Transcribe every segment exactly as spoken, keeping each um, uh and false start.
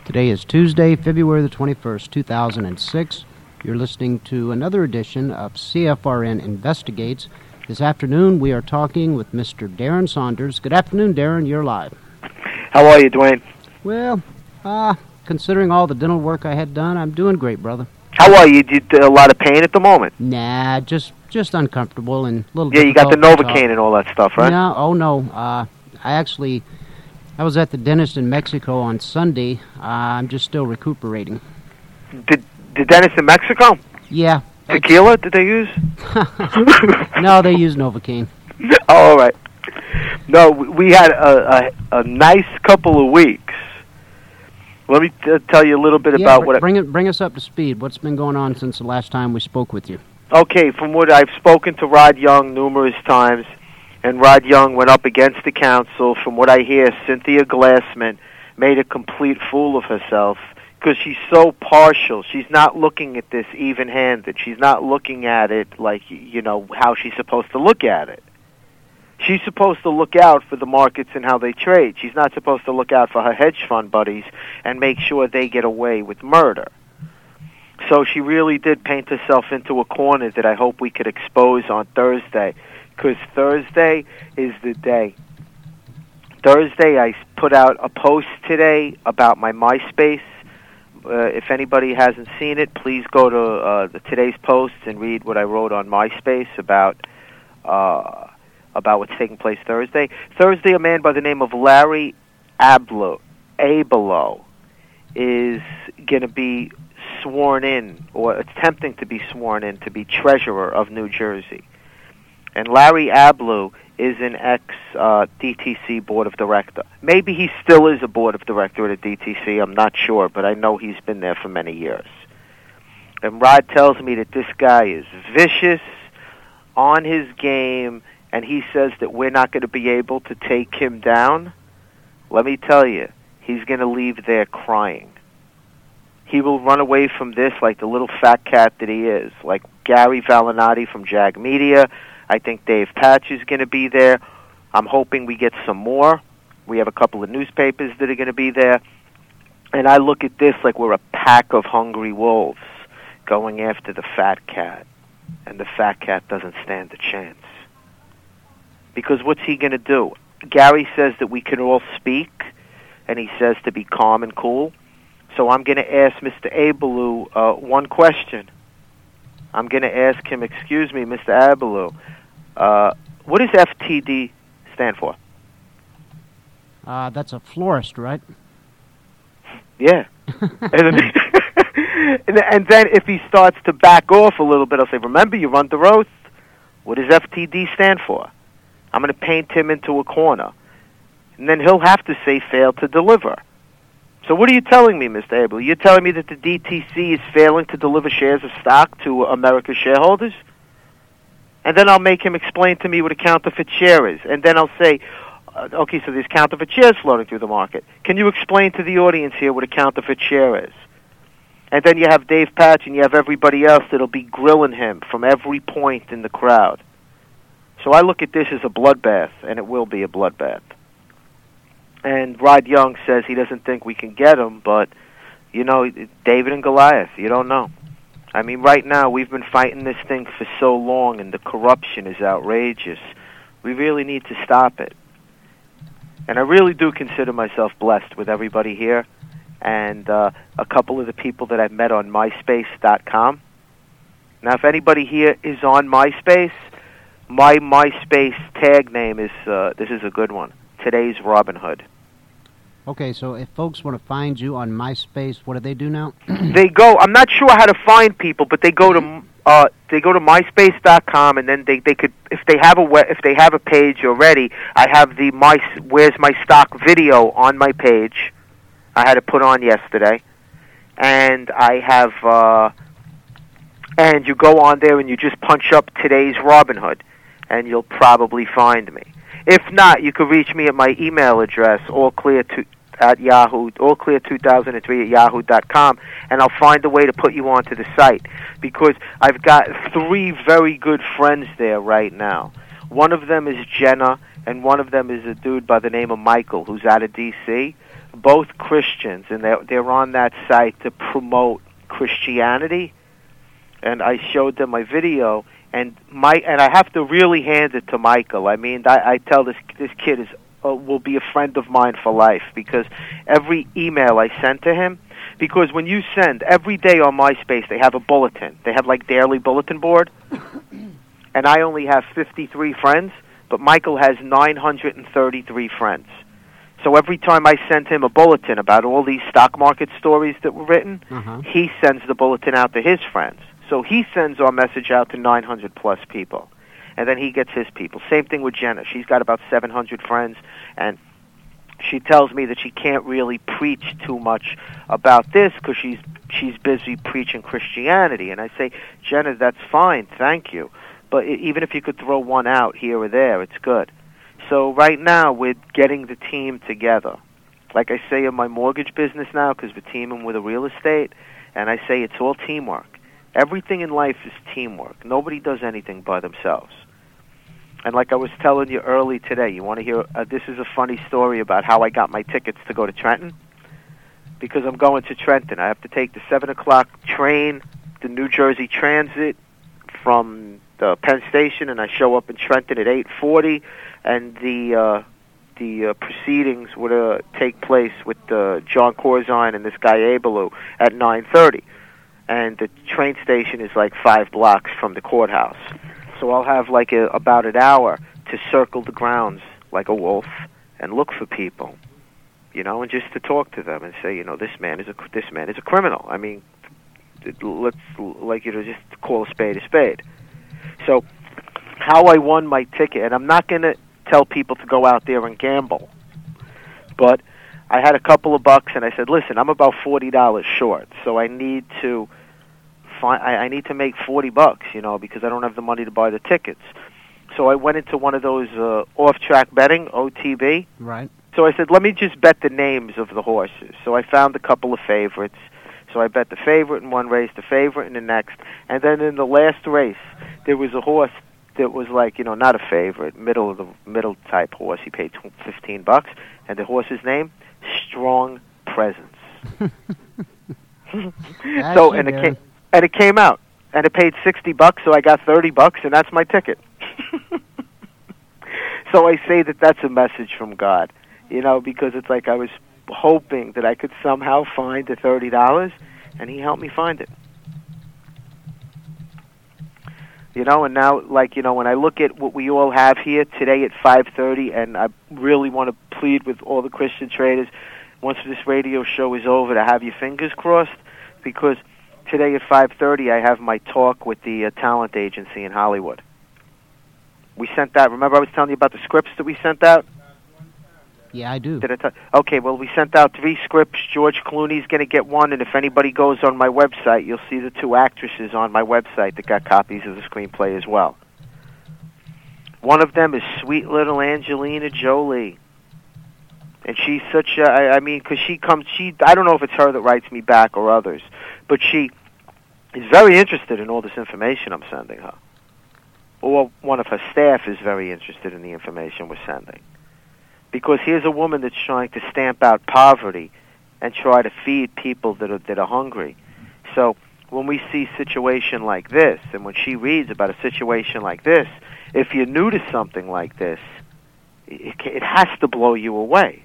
Today is Tuesday, February the twenty-first, two thousand six. You're listening to another edition of C F R N Investigates. This afternoon, we are talking with Mister Darren Saunders. Good afternoon, Darren. You're live. How are you, Dwayne? Well, uh, considering all the dental work I had done, I'm doing great, brother. How are you? You do a lot of pain at the moment? Nah, just just uncomfortable and a little. Yeah, you got the Novocaine and all that stuff, right? No, oh no. Uh, I actually, I was at the dentist in Mexico on Sunday. Uh, I'm just still recuperating. Did the dentist in Mexico? Yeah. Tequila? Did they use? No, they use Novocaine. Oh, all right. No, we had a, a, a nice couple of weeks. Let me t- tell you a little bit yeah, about what... Bring, it, bring us up to speed. What's been going on since the last time we spoke with you? Okay, from what I've spoken to Rod Young numerous times, and Rod Young went up against the council. From what I hear, Cynthia Glassman made a complete fool of herself because she's so partial. She's not looking at this even-handed. She's not looking at it like, you know, how she's supposed to look at it. She's supposed to look out for the markets and how they trade. She's not supposed to look out for her hedge fund buddies and make sure they get away with murder. So she really did paint herself into a corner that I hope we could expose on Thursday, because Thursday is the day. Thursday, I put out a post today about my MySpace. Uh, if anybody hasn't seen it, please go to uh, the, today's posts and read what I wrote on MySpace about... Uh, about what's taking place Thursday. Thursday, a man by the name of Larry Ablo, Abelo is going to be sworn in, or attempting to be sworn in, to be treasurer of New Jersey. And Larry Ablo is an ex-D uh, T C board of director. Maybe he still is a board of director at a D T C, I'm not sure, but I know he's been there for many years. And Rod tells me that this guy is vicious, on his game, and he says that we're not going to be able to take him down. Let me tell you, he's going to leave there crying. He will run away from this like the little fat cat that he is, like Gary Valinati from Jag Media. I think Dave Patch is going to be there. I'm hoping we get some more. We have a couple of newspapers that are going to be there. And I look at this like we're a pack of hungry wolves going after the fat cat. And the fat cat doesn't stand a chance. Because what's he going to do? Gary says that we can all speak, and he says to be calm and cool. So I'm going to ask Mister Abelu uh, one question. I'm going to ask him, excuse me, Mister Abelu, uh, what does F T D stand for? Uh, that's a florist, right? Yeah. and, then, and then if he starts to back off a little bit, I'll say, remember, you're under oath. What does F T D stand for? I'm going to paint him into a corner. And then he'll have to say fail to deliver. So what are you telling me, Mister Abel? You're telling me that the D T C is failing to deliver shares of stock to America's shareholders? And then I'll make him explain to me what a counterfeit share is. And then I'll say, uh, okay, so there's counterfeit shares floating through the market. Can you explain to the audience here what a counterfeit share is? And then you have Dave Patch and you have everybody else that'll be grilling him from every point in the crowd. So I look at this as a bloodbath, and it will be a bloodbath. And Rod Young says he doesn't think we can get him, but, you know, David and Goliath, you don't know. I mean, right now, we've been fighting this thing for so long, and the corruption is outrageous. We really need to stop it. And I really do consider myself blessed with everybody here, and uh, a couple of the people that I've met on MySpace dot com. Now, if anybody here is on MySpace, my MySpace tag name is, uh, this is a good one, Today's Robin Hood. Okay, so if folks want to find you on MySpace, what do they do now? They go, I'm not sure how to find people, but they go to uh, they go to MySpace dot com, and then they, they could, if they have a we- if they have a page already, I have the my Where's My Stock video on my page. I had it put on yesterday, and I have, uh, and you go on there and you just punch up Today's Robin Hood, and you'll probably find me. If not, you could reach me at my email address, allclear to, at Yahoo, allclear two thousand three at yahoo dot com, and I'll find a way to put you onto the site, because I've got three very good friends there right now. One of them is Jenna, and one of them is a dude by the name of Michael, who's out of D C both Christians, and they're, they're on that site to promote Christianity. And I showed them my video, and my and I have to really hand it to Michael. I mean, I, I tell this this kid is uh, will be a friend of mine for life, because every email I send to him, because when you send every day on MySpace, they have a bulletin. They have like daily bulletin board, and I only have fifty-three friends, but Michael has nine hundred thirty-three friends. So every time I send him a bulletin about all these stock market stories that were written, uh-huh. he sends the bulletin out to his friends. So he sends our message out to nine hundred plus people, and then he gets his people. Same thing with Jenna. She's got about seven hundred friends, and she tells me that she can't really preach too much about this because she's she's busy preaching Christianity. And I say, Jenna, that's fine, thank you. But even if you could throw one out here or there, it's good. So right now we're getting the team together. Like I say in my mortgage business now, because we're teaming with a real estate, and I say it's all teamwork. Everything in life is teamwork. Nobody does anything by themselves. And like I was telling you early today, you want to hear, uh, this is a funny story about how I got my tickets to go to Trenton. Because I'm going to Trenton. I have to take the seven o'clock train, the New Jersey Transit from the Penn Station, and I show up in Trenton at eight forty, and the uh, the uh, proceedings would uh, take place with uh, John Corzine and this guy Abelu at nine thirty. And the train station is like five blocks from the courthouse. So I'll have like a, about an hour to circle the grounds like a wolf and look for people, you know, and just to talk to them and say, you know, this man is a this man is a criminal. I mean, let's like you know just call a spade a spade. So how I won my ticket, and I'm not going to tell people to go out there and gamble, but I had a couple of bucks, and I said, listen, I'm about forty dollars short, so I need to find, I, I need to make forty bucks, you know, because I don't have the money to buy the tickets. So I went into one of those uh, off-track betting, O T B. Right. So I said, let me just bet the names of the horses. So I found a couple of favorites. So I bet the favorite in one race, the favorite in the next, and then in the last race, there was a horse that was like, you know, not a favorite, middle of the middle type horse. He paid fifteen bucks, and the horse's name, Strong Presence. so and it came, and it came out, and it paid sixty bucks, so I got thirty bucks, and that's my ticket. So I say that that's a message from God, you know, because it's like I was hoping that I could somehow find the thirty dollars, and He helped me find it. You know, and now, like, you know, when I look at what we all have here today at five thirty, and I really want to plead with all the Christian traders, once this radio show is over, to have your fingers crossed, because today at five thirty I have my talk with the uh, talent agency in Hollywood. We sent that, remember I was telling you about the scripts that we sent out? Yeah, I do. Did I t- okay, well, we sent out three scripts. George Clooney's going to get one, and if anybody goes on my website, you'll see the two actresses on my website that got copies of the screenplay as well. One of them is sweet little Angelina Jolie. And she's such a, I, I mean, because she comes, she, I don't know if it's her that writes me back or others, but she is very interested in all this information I'm sending her. Or one of her staff is very interested in the information we're sending. Because here's a woman that's trying to stamp out poverty and try to feed people that are that are hungry. So when we see a situation like this, and when she reads about a situation like this, if you're new to something like this, it, it has to blow you away.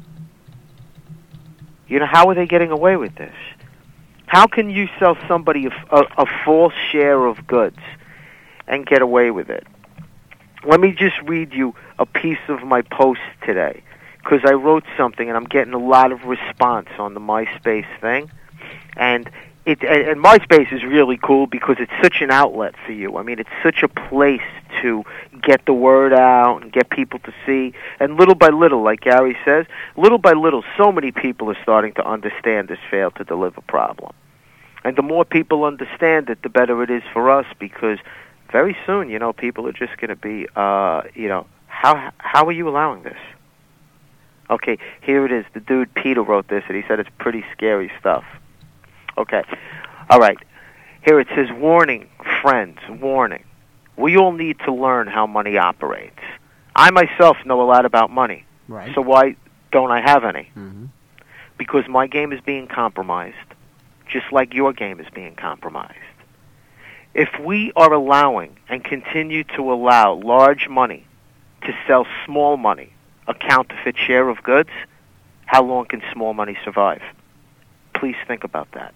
You know, how are they getting away with this? How can you sell somebody a, a, a false share of goods and get away with it? Let me just read you a piece of my post today, because I wrote something and I'm getting a lot of response on the MySpace thing. And it and MySpace is really cool because it's such an outlet for you. I mean, it's such a place to get the word out and get people to see. And little by little, like Gary says, little by little, so many people are starting to understand this fail to deliver problem. And the more people understand it, the better it is for us, because very soon, you know, people are just going to be, uh, you know, how how are you allowing this? Okay, here it is. The dude Peter wrote this, and he said it's pretty scary stuff. Okay, all right. Here it says, warning, friends, warning. We all need to learn how money operates. I myself know a lot about money, right. So why don't I have any? Mm-hmm. because my game is being compromised, just like your game is being compromised. If we are allowing and continue to allow large money to sell small money, a counterfeit share of goods, how long can small money survive? Please think about that.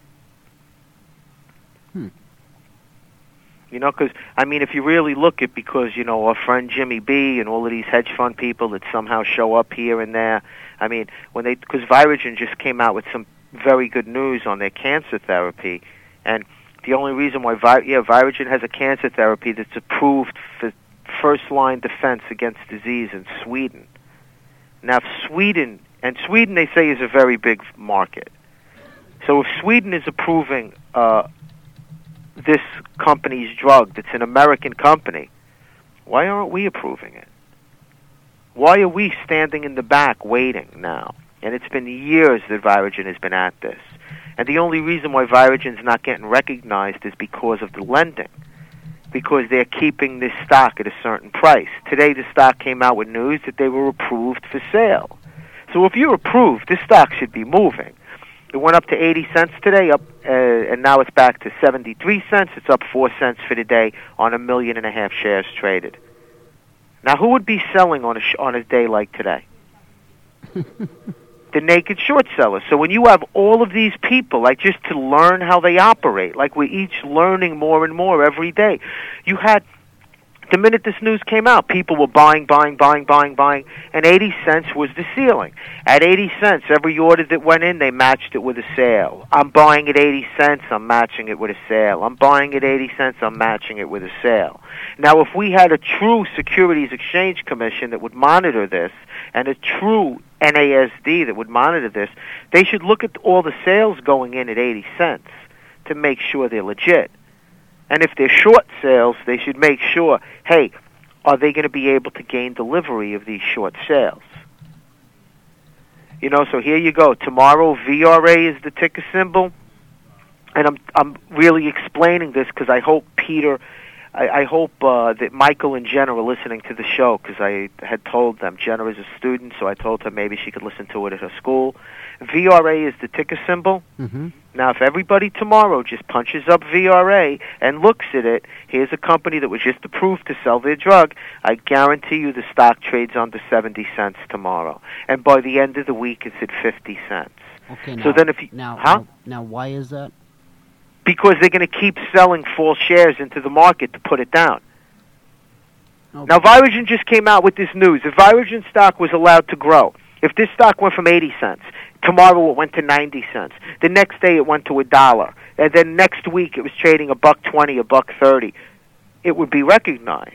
Hmm. You know, because, I mean, if you really look at, because, you know, our friend Jimmy B and all of these hedge fund people that somehow show up here and there, I mean, when they, because Virogen just came out with some very good news on their cancer therapy, and the only reason why, Vi- yeah, Virogen has a cancer therapy that's approved for first-line defense against disease in Sweden. Now, if Sweden, and Sweden they say is a very big market, so if Sweden is approving uh, this company's drug that's an American company, why aren't we approving it? Why are we standing in the back waiting now? And it's been years that Virogen has been at this. And the only reason why Virogen's not getting recognized is because of the lending, because they're keeping this stock at a certain price. Today the stock came out with news that they were approved for sale. So if you're approved, this stock should be moving. It went up to eighty cents today, up, uh, and now it's back to seventy-three cents. It's up four cents for the day on a million and a half shares traded. Now, who would be selling on a sh- on a day like today? The naked short sellers. So when you have all of these people, like, just to learn how they operate, like we're each learning more and more every day. You had, the minute this news came out, people were buying, buying, buying, buying, buying, and eighty cents was the ceiling. At eighty cents, every order that went in, they matched it with a sale. I'm buying at eighty cents, I'm matching it with a sale. I'm buying at eighty cents, I'm matching it with a sale. Now, if we had a true Securities Exchange Commission that would monitor this, and a true N A S D that would monitor this, they should look at all the sales going in at eighty cents to make sure they're legit. And if they're short sales, they should make sure, hey, are they going to be able to gain delivery of these short sales? You know, so here you go. Tomorrow, V R A is the ticker symbol. And I'm I'm really explaining this because I hope Peter, I, I hope uh, that Michael and Jenna are listening to the show, because I had told them, Jenna is a student, so I told her maybe she could listen to it at her school. V R A is the ticker symbol. Mm-hmm. Now, if everybody tomorrow just punches up V R A and looks at it, here's a company that was just approved to sell their drug, I guarantee you the stock trades under seventy cents tomorrow. And by the end of the week, it's at fifty cents. Okay, now, so then if you, now, huh? now, now, why is that? Because they're going to keep selling false shares into the market to put it down. Okay. Now, Virogen just came out with this news. If Virogen stock was allowed to grow, if this stock went from eighty cents, tomorrow it went to ninety cents. The next day it went to a dollar. And then next week it was trading a buck twenty, a buck thirty. It would be recognized.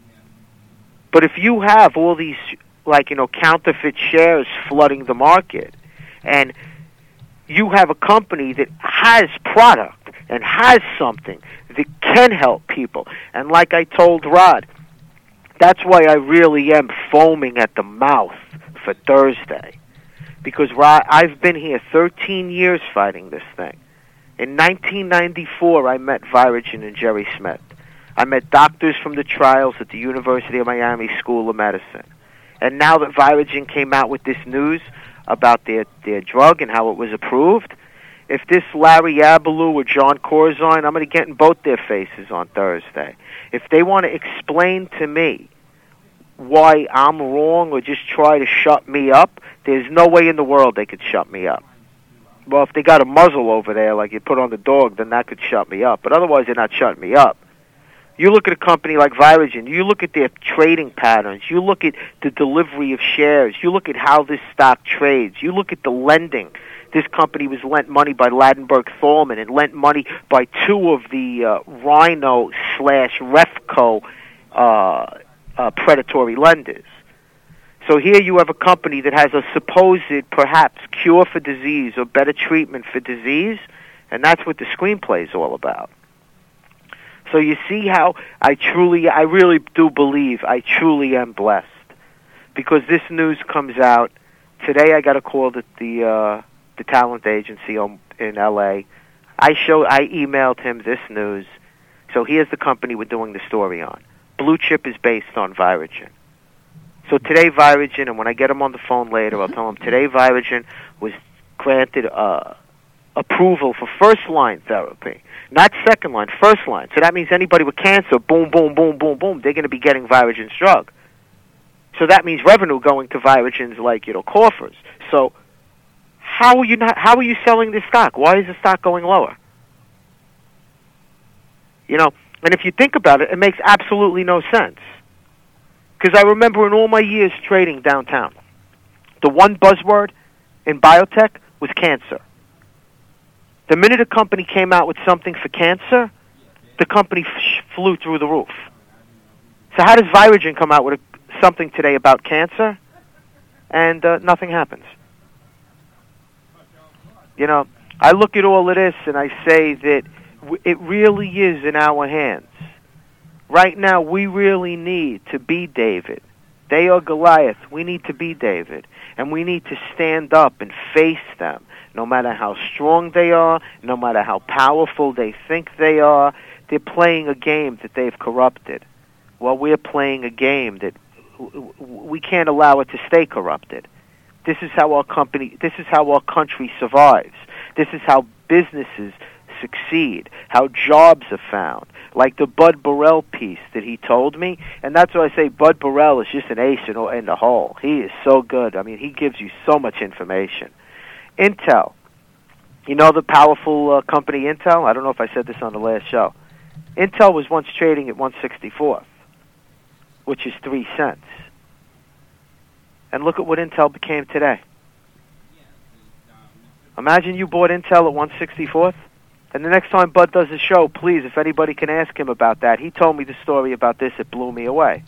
But if you have all these, like, you know, counterfeit shares flooding the market, and you have a company that has product and has something that can help people, and like I told Rod, that's why I really am foaming at the mouth for Thursday. Because Rod, I've been here thirteen years fighting this thing. In nineteen ninety-four, I met Virogen and Jerry Smith. I met doctors from the trials at the University of Miami School of Medicine. And now that Virogen came out with this news about their, their drug and how it was approved, if this Larry Abaloo or John Corzine, I'm going to get in both their faces on Thursday. If they want to explain to me why I'm wrong or just try to shut me up, there's no way in the world they could shut me up. Well, if they got a muzzle over there like you put on the dog, then that could shut me up. But otherwise, they're not shutting me up. You look at a company like Virogen, you look at their trading patterns, you look at the delivery of shares, you look at how this stock trades, you look at the lending. This company was lent money by Ladenburg Thalmann and lent money by two of the uh, Rhino slash Refco uh, uh, predatory lenders. So here you have a company that has a supposed, perhaps, cure for disease or better treatment for disease, and that's what the screenplay is all about. So you see how I truly, I really do believe I truly am blessed, because this news comes out today. I got a call at the uh, the talent agency in L A. I show, I emailed him this news. So here's the company we're doing the story on. Blue Chip is based on Virogen. So today Virogen, and when I get him on the phone later, I'll tell him today Virogen was granted uh, approval for first-line therapy, not second-line, first-line. So that means anybody with cancer, boom, boom, boom, boom, boom, they're going to be getting Virogen's drug. So that means revenue going to Virogen's, like, you know, coffers. So how are you not? How are you selling this stock? Why is the stock going lower? You know, and if you think about it, it makes absolutely no sense. Because I remember in all my years trading downtown, the one buzzword in biotech was cancer. The minute a company came out with something for cancer, the company f- flew through the roof. So how does Virogen come out with a, something today about cancer, and uh, nothing happens? You know, I look at all of this and I say that w- it really is in our hands. Right now, we really need to be David. They are Goliath. We need to be David. And we need to stand up and face them, no matter how strong they are, no matter how powerful they think they are. They're playing a game that they've corrupted. Well, we're playing a game that we can't allow it to stay corrupted. This is how our company, this is how our country survives. This is how businesses succeed, how jobs are found. Like the Bud Burrell piece that he told me, and that's why I say Bud Burrell is just an ace in, in the hole. He is so good. I mean, he gives you so much information. Intel, you know the powerful uh, company Intel? I don't know if I said this on the last show. Intel was once trading at one sixty-fourth, which is three cents. And look at what Intel became today. Imagine you bought Intel at one sixty-fourth. And the next time Bud does a show, please, if anybody can ask him about that. He told me the story about this. It blew me away.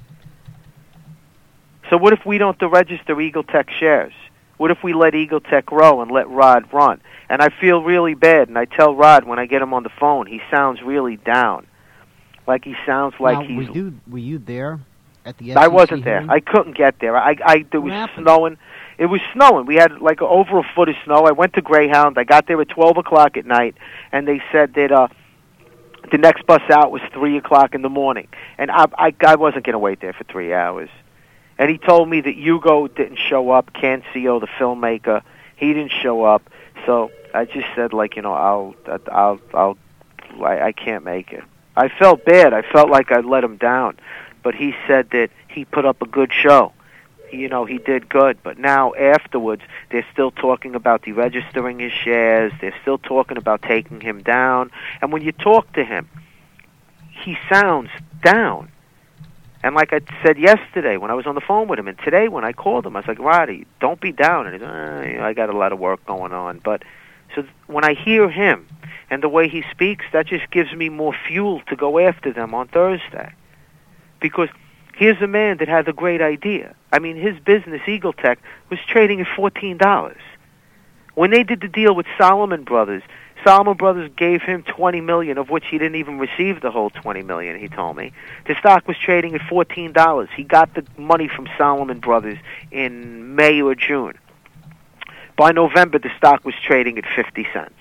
So what if we don't register Eagle Tech shares? What if we let Eagle Tech grow and let Rod run? And I feel really bad, and I tell Rod when I get him on the phone, he sounds really down. Like he sounds like now, he's... Were you, were you there at the S E C I wasn't there. hearing? I couldn't get there. I, I, it was happened? snowing. It was snowing. We had like over a foot of snow. I went to Greyhound. I got there at twelve o'clock at night, and they said that uh, the next bus out was three o'clock in the morning. And I, I, I wasn't going to wait there for three hours. And he told me that Hugo didn't show up, Cancio, the filmmaker. He didn't show up. So I just said, like, you know, I'll, I'll, I'll, I, I can't make it. I felt bad. I felt like I let him down. But he said that he put up a good show. You know, he did good. But now, afterwards, they're still talking about deregistering his shares. They're still talking about taking him down. And when you talk to him, he sounds down. And like I said yesterday when I was on the phone with him, and today when I called him, I was like, Roddy, don't be down. And he's like, eh, you know, I got a lot of work going on. But so when I hear him and the way he speaks, that just gives me more fuel to go after them on Thursday. Because here's a man that had a great idea. I mean, his business, Eagle Tech, was trading at fourteen dollars. When they did the deal with Solomon Brothers, Solomon Brothers gave him twenty million dollars, of which he didn't even receive the whole twenty million dollars, he told me. The stock was trading at fourteen dollars. He got the money from Solomon Brothers in May or June. By November, the stock was trading at fifty cents.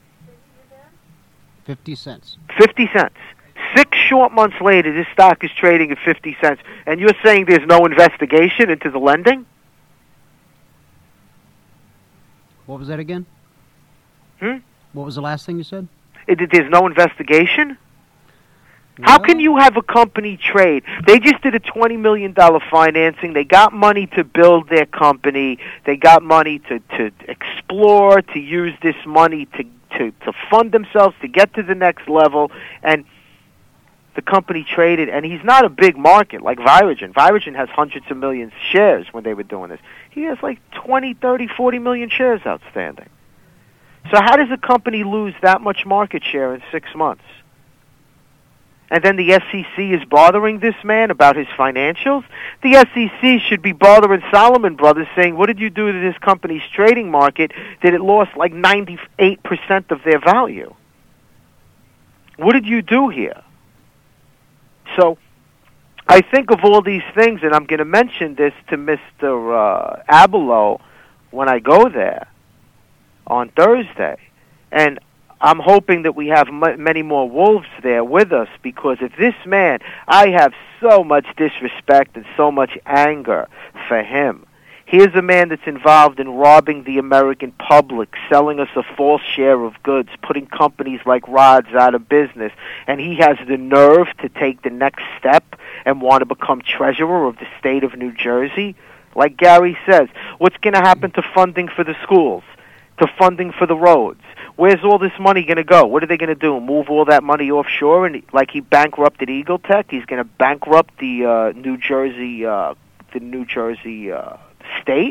fifty cents. fifty cents. Six short months later, this stock is trading at fifty cents. And you're saying there's no investigation into the lending? What was that again? Hmm? What was the last thing you said? It, there's no investigation? Well, How can you have a company trade? They just did a twenty million dollars financing. They got money to build their company. They got money to, to explore, to use this money to, to, to fund themselves, to get to the next level. And the company traded, and he's not a big market like Virogen. Virogen has hundreds of millions of shares when they were doing this. He has like twenty, thirty, forty million shares outstanding. So how does a company lose that much market share in six months? And then the S E C is bothering this man about his financials? The S E C should be bothering Solomon Brothers saying, what did you do to this company's trading market that it lost like ninety-eight percent of their value? What did you do here? So I think of all these things, and I'm going to mention this to Mister Uh, Abelo when I go there on Thursday. And I'm hoping that we have m- many more wolves there with us, because if this man, I have so much disrespect and so much anger for him. Here's a man that's involved in robbing the American public, selling us a false share of goods, putting companies like Rod's out of business, and he has the nerve to take the next step and want to become treasurer of the state of New Jersey. Like Gary says, what's going to happen to funding for the schools, to funding for the roads? Where's all this money going to go? What are they going to do? Move all that money offshore? And like he bankrupted Eagle Tech, he's going to bankrupt the uh, New Jersey, uh, the New Jersey uh, state.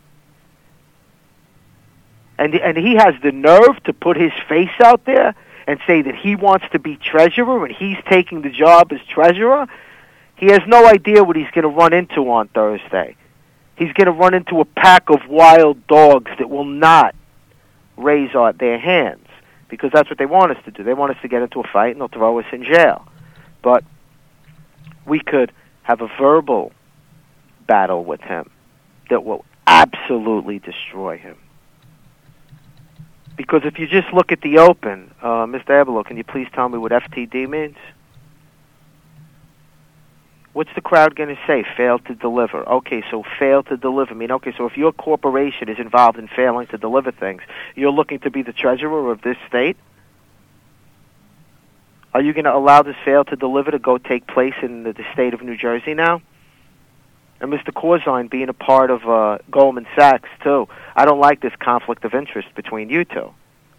And and he has the nerve to put his face out there and say that he wants to be treasurer and he's taking the job as treasurer. He has no idea what he's going to run into on Thursday. He's going to run into a pack of wild dogs that will not raise our, their hands, because that's what they want us to do. They want us to get into a fight and they'll throw us in jail. But we could have a verbal battle with him that will absolutely destroy him. Because if you just look at the open, uh, Mister Abelo, can you please tell me what F T D means? What's the crowd going to say? Fail to deliver. Okay, so fail to deliver. I mean, okay, so if your corporation is involved in failing to deliver things, you're looking to be the treasurer of this state? Are you going to allow this fail to deliver to go take place in the, the state of New Jersey now? And Mister Corzine being a part of uh, Goldman Sachs, too. I don't like this conflict of interest between you two.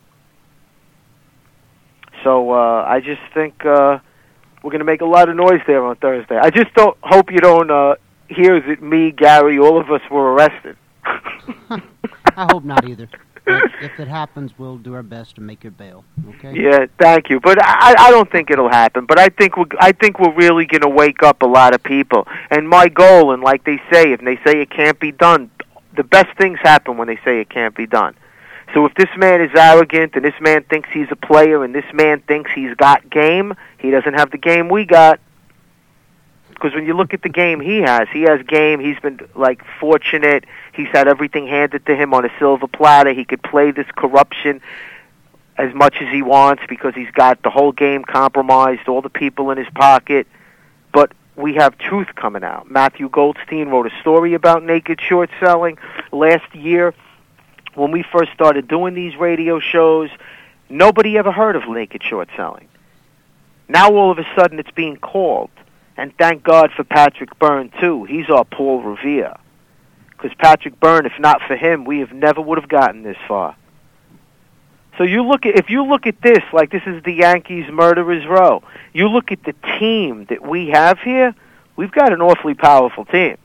So uh, I just think... Uh, We're going to make a lot of noise there on Thursday. I just don't hope you don't uh, hear that me, Gary, all of us were arrested. I hope not either. But if it happens, we'll do our best to make your bail. Okay? Yeah, thank you. But I, I don't think it'll happen. But I think we're, I think we're really going to wake up a lot of people. And my goal, and like they say, if they say it can't be done, the best things happen when they say it can't be done. So if this man is arrogant and this man thinks he's a player and this man thinks he's got game, he doesn't have the game we got. Because when you look at the game he has, he has game. He's been, like, fortunate. He's had everything handed to him on a silver platter. He could play this corruption as much as he wants because he's got the whole game compromised, all the people in his pocket. But we have truth coming out. Matthew Goldstein wrote a story about naked short selling last year. When we first started doing these radio shows, nobody ever heard of naked short selling. Now all of a sudden it's being called. And thank God for Patrick Byrne, too. He's our Paul Revere. Because Patrick Byrne, if not for him, we have never would have gotten this far. So you look at if you look at this, like this is the Yankees' murderer's row, you look at the team that we have here, we've got an awfully powerful team.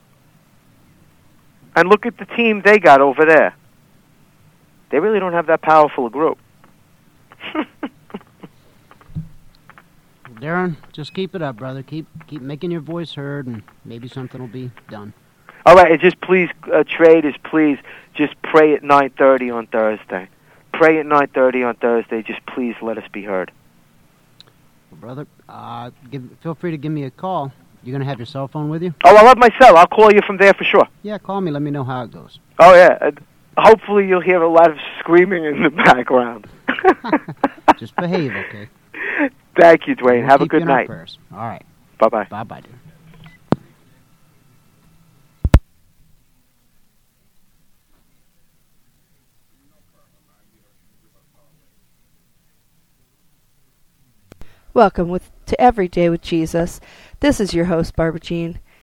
And look at the team they got over there. They really don't have that powerful a group. Darren, just keep it up, brother. Keep keep making your voice heard, and maybe something will be done. All right, and just please, uh, traders, please, just pray at nine thirty on Thursday. Pray at nine thirty on Thursday. Just please let us be heard. Well, brother, uh, give, feel free to give me a call. You're going to have your cell phone with you? Oh, I'll have my cell. I'll call you from there for sure. Yeah, call me. Let me know how it goes. Oh, yeah. Uh, hopefully you'll hear a lot of screaming in the background. Just behave, okay? Thank you, Dwayne. We'll have a keep good you in our night. prayers. All right. Bye-bye. Bye-bye, dear. Welcome with, to Every Day with Jesus. This is your host, Barbara Jean.